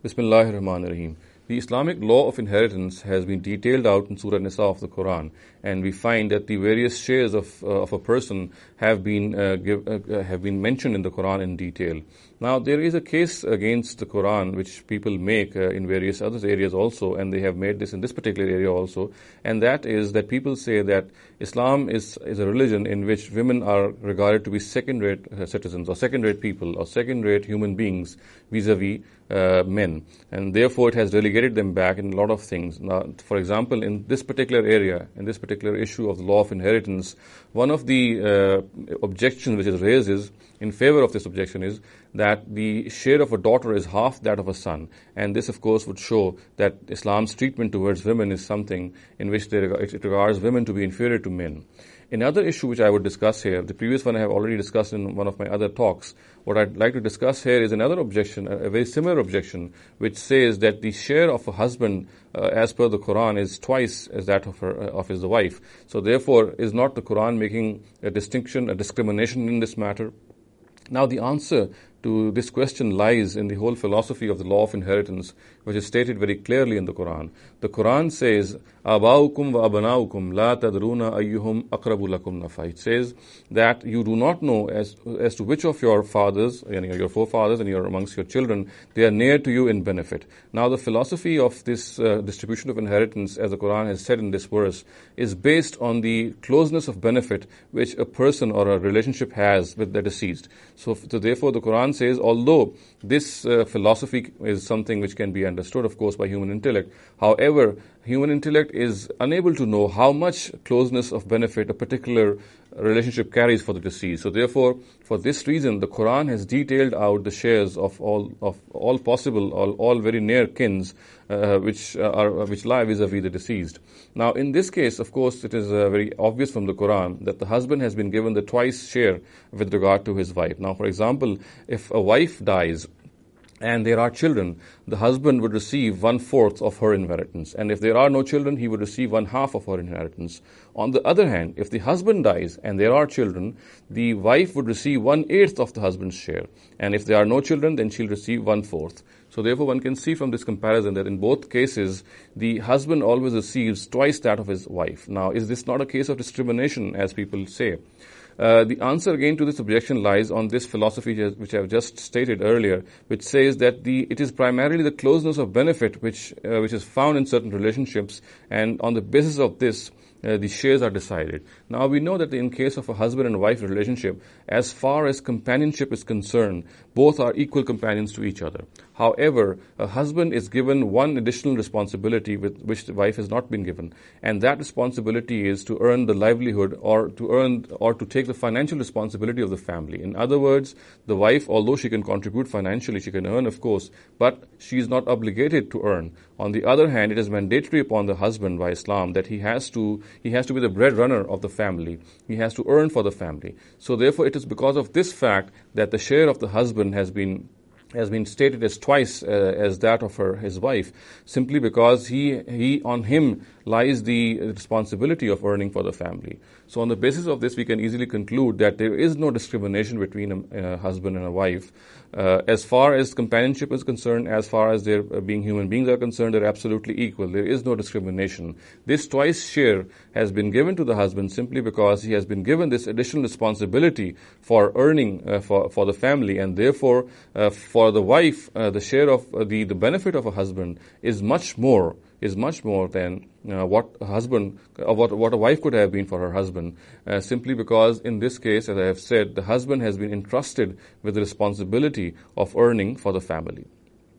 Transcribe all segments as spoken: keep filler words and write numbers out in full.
Bismillahir Rahmanir Rahim. The Islamic law of inheritance has been detailed out in Surah Nisa of the Quran, and we find that the various shares of uh, of a person have been uh, give, uh, have been mentioned in the Quran in detail. Now, there is a case against the Quran which people make uh, in various other areas also, and they have made this in this particular area also, and that is that people say that Islam is is a religion in which women are regarded to be second-rate uh, citizens or second-rate people or second-rate human beings vis-a-vis uh, men, and therefore it has relegated them back in a lot of things. Now, for example, in this particular area, in this particular issue of the law of inheritance, one of the uh, objections which is raised is, in favor of this objection, is that the share of a daughter is half that of a son, and this of course would show that Islam's treatment towards women is something in which they, it regards women to be inferior to men. Another issue which I would discuss here, the previous one I have already discussed in one of my other talks. What I'd like to discuss here is another objection, a very similar objection, which says that the share of a husband, uh, as per the Quran, is twice as that of her, uh, of his wife. So therefore, is not the Quran making a distinction, a discrimination in this matter? Now, the answer to this question lies in the whole philosophy of the law of inheritance, which is stated very clearly in the Quran. The Quran says, "Abaukum wa abanaukum la tadruna ayyuhum aqrabu lakum nafa." It says that you do not know as as to which of your fathers, you know, your forefathers and your amongst your children, they are near to you in benefit. Now, the philosophy of this uh, distribution of inheritance, as the Quran has said in this verse, is based on the closeness of benefit which a person or a relationship has with the deceased. So, so therefore, the Quran says, although this uh, philosophy is something which can be understood, of course, by human intellect, however, human intellect is unable to know how much closeness of benefit a particular relationship carries for the deceased. So therefore, for this reason, the Quran has detailed out the shares of all of all possible, all, all very near kins, uh, which uh, are which lie vis-a-vis the deceased. Now, in this case, of course, it is uh, very obvious from the Quran that the husband has been given the twice share with regard to his wife. Now, for example, if a wife dies and there are children, the husband would receive one-fourth of her inheritance. And if there are no children, he would receive one-half of her inheritance. On the other hand, if the husband dies and there are children, the wife would receive one-eighth of the husband's share. And if there are no children, then she'll receive one-fourth. So therefore, one can see from this comparison that in both cases, the husband always receives twice that of his wife. Now, is this not a case of discrimination, as people say? Uh, the answer again to this objection lies on this philosophy which I have just stated earlier, which says that the it is primarily the closeness of benefit which uh, which is found in certain relationships, and on the basis of this, uh, the shares are decided. Now, we know that in case of a husband and wife relationship, as far as companionship is concerned, both are equal companions to each other. However, a husband is given one additional responsibility with which the wife has not been given, and that responsibility is to earn the livelihood or to earn or to take the financial responsibility of the family. In other words, the wife, although she can contribute financially, she can earn, of course, but she is not obligated to earn. On the other hand, it is mandatory upon the husband by Islam that he has to he has to be the breadwinner of the family. He has to earn for the family. So therefore, it is because of this fact that the share of the husband has been has been stated as twice uh, as that of her his wife, simply because he he on him lies the responsibility of earning for the family. So on the basis of this, we can easily conclude that there is no discrimination between a, a husband and a wife. Uh, as far as companionship is concerned, as far as their uh, being human beings are concerned, they're absolutely equal. There is no discrimination. This twice share has been given to the husband simply because he has been given this additional responsibility for earning uh, for, for the family, and therefore uh, for the wife, uh, the share of uh, the, the benefit of a husband is much more is much more than uh, what a husband, uh, what what a wife could have been for her husband, uh, simply because in this case, as I have said, the husband has been entrusted with the responsibility of earning for the family.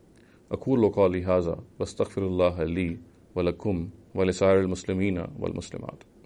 أقول قولي هذا واستغفر الله لي ولكم ولسائر المسلمين والمسلمات.